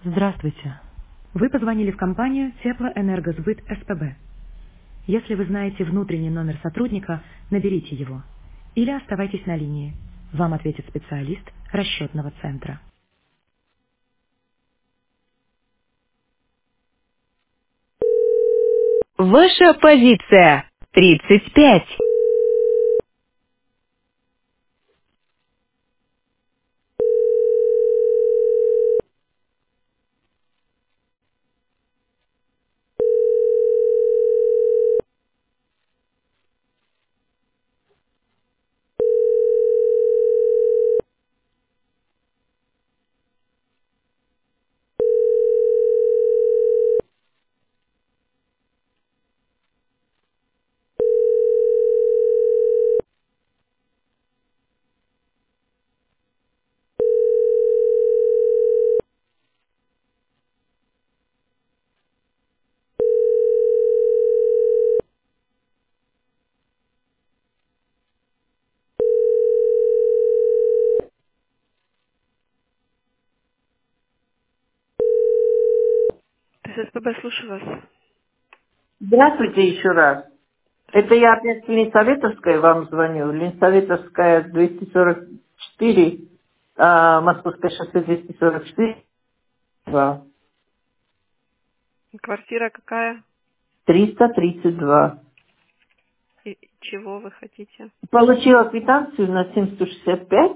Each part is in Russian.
Здравствуйте. Вы позвонили в компанию Теплоэнергосбыт СПБ. Если вы знаете внутренний номер сотрудника, наберите его. Или оставайтесь на линии. Вам ответит специалист расчетного центра. Ваша позиция 35. ССПБ, слушаю вас. Здравствуйте еще раз. Это я опять с Ленсоветовской вам звоню. Ленсоветовская 244, Московское шоссе 244, Квартира какая? 332. И чего вы хотите? Получила квитанцию на 7165.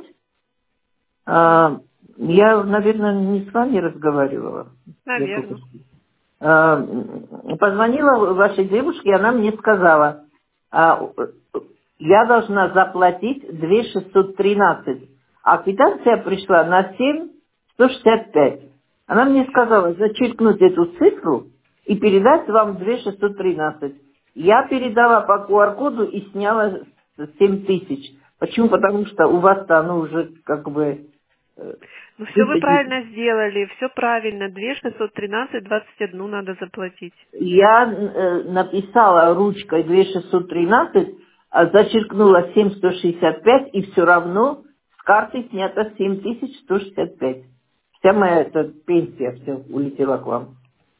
Я, наверное, не с вами разговаривала. Я только Наверное. что. Позвонила вашей девушке, и она мне сказала, я должна заплатить 2613, а квитанция пришла на 7165. Она мне сказала зачеркнуть эту цифру и передать вам 2613. Я передала по QR-коду и сняла 7000. Почему? Потому что у вас-то оно уже как бы Ну все вы выходит. правильно сделали, все правильно. 2613,21 надо заплатить. Я написала ручкой 2613, зачеркнула 7165 и все равно с карты снято 7165. Вся моя эта пенсия все улетела к вам.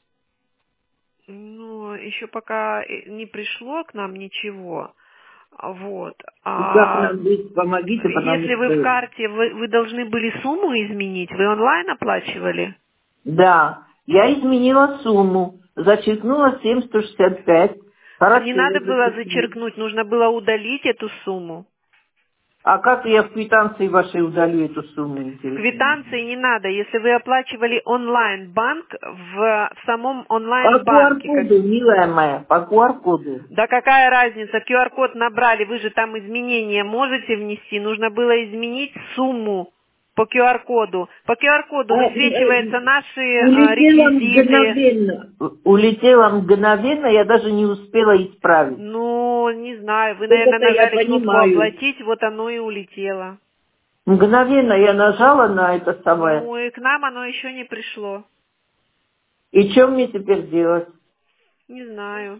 Ну, еще пока не пришло к нам ничего. Вот. И как А нам быть, помогите, потому если вы в что... карте, вы должны были сумму изменить. Вы онлайн оплачивали? Да, я изменила сумму, зачеркнула 7165. Не Хорошо, я надо было зачеркнула. зачеркнуть, нужно было удалить эту сумму. А как я в квитанции вашей удалю эту сумму, В интересно? квитанции не надо, если вы оплачивали онлайн-банк в самом По онлайн-банке. QR-коду, милая моя, по QR-коду. Да какая разница, QR-код набрали, вы же там изменения можете внести, нужно было изменить сумму по QR-коду. По QR-коду высвечиваются наши Улетела реквизиты. мгновенно. Улетела мгновенно, я даже не успела исправить. Ну, не знаю, вы, Вот наверное, это я нажали кнопку понимаю. «Оплатить», вот оно и улетело. Мгновенно я нажала на это самое. Ну, и к нам оно еще не пришло. И что мне теперь делать? Не знаю.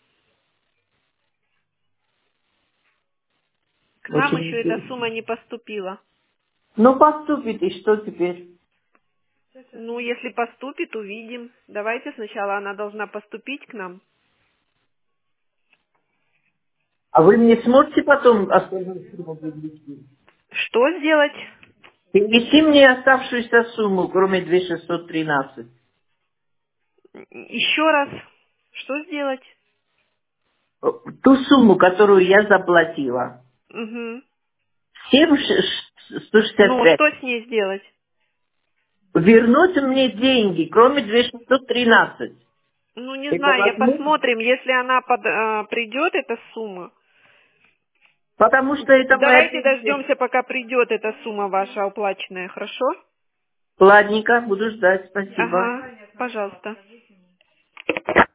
К нам Очень еще эта интересно. сумма не поступила. Ну, поступит, и что теперь? Ну, если поступит, увидим. Давайте сначала она должна поступить к нам. А вы мне сможете потом остальную сумму перевести? Что сделать? Перевести мне оставшуюся сумму, кроме 2613. Еще раз. Что сделать? Ту сумму, которую я заплатила. Угу. Ну, 7,165. что с ней сделать? Вернуть мне деньги, кроме 2613. Ну, не Это знаю, я возможно? посмотрим, если она придет, эта сумма. Потому что это моя Давайте пенсия. дождемся, пока придет эта сумма ваша оплаченная, хорошо? Ладненько, буду ждать, спасибо. Ага, пожалуйста.